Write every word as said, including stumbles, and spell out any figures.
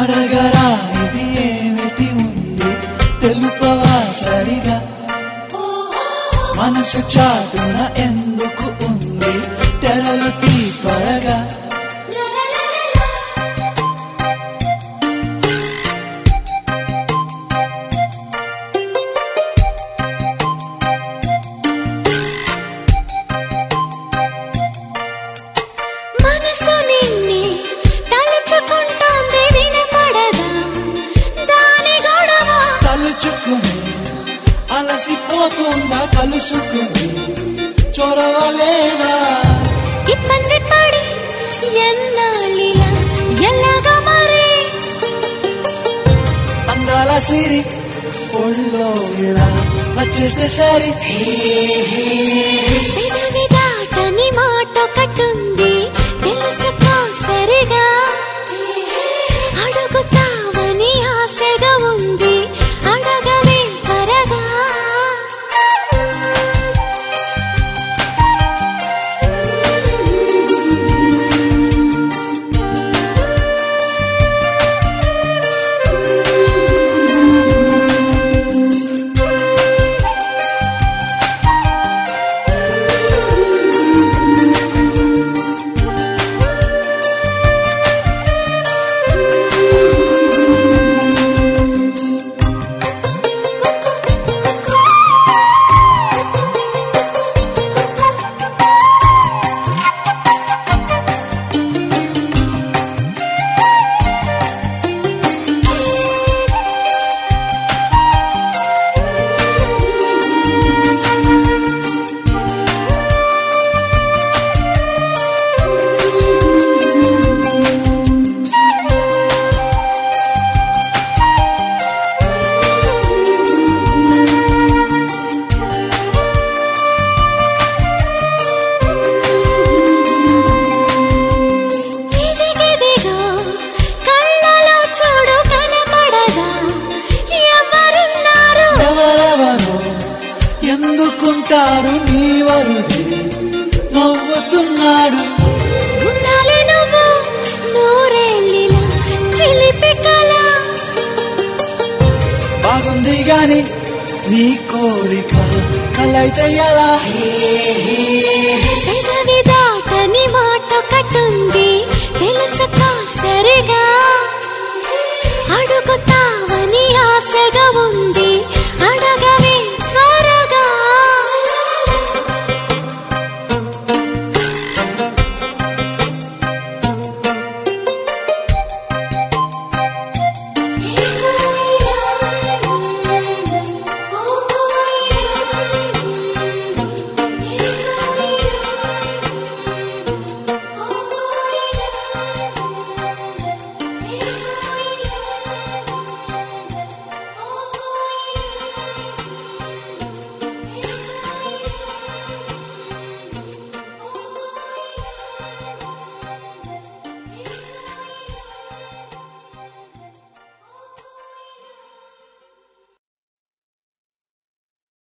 అడగరా ఇది ఏమిటి ఉంది తెలుపవా సరిగా మనసు చాటున ఎందుకు ఉంది తెరలు తీ త్వరగా అలసిపోతుందా కలుసుకుని చొరవలేదా ఇబ్బంది పడి ఎన్నాళ్ళిలా ఎలాగా మరి అందాల సిరి ఒళ్ళో ఇలా వచ్చేస్తే సరి పెదవి దాటని మాట కట్టుంది తెలుసుకో సరిగా అడుగుతావని ఆశగా ఉంది అడగవే త్వరగా ఎందుకుంటారు నీ వరుడి నవ్వుతున్నాడు ఉండాలి నువ్వు నూరేళ్ళిలా చిలిపి కళ బాగుంది గాని నీ కోరిక కలైతే ఎలా